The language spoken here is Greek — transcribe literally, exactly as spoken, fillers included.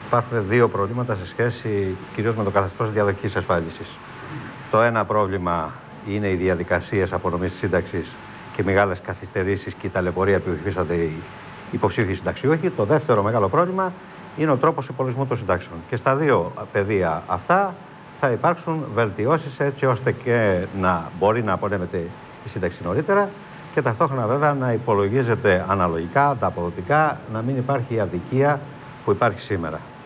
υπάρχουν δύο προβλήματα σε σχέση κυρίως με το καθεστώς διαδοχικής ασφάλισης. Το ένα πρόβλημα είναι οι διαδικασίες απονομής της σύνταξης και μεγάλες καθυστερήσεις και η ταλαιπωρία που υφίστανται οι υποψήφιοι συνταξιούχοι. Το δεύτερο μεγάλο πρόβλημα είναι ο τρόπος υπολογισμού των συντάξεων. Και στα δύο πεδία αυτά θα υπάρξουν βελτιώσεις έτσι ώστε και να μπορεί να απονέμεται η σύνταξη νωρίτερα και ταυτόχρονα βέβαια να υπολογίζεται αναλογικά, ανταποδοτικά, να μην υπάρχει η αδικία που υπάρχει σήμερα.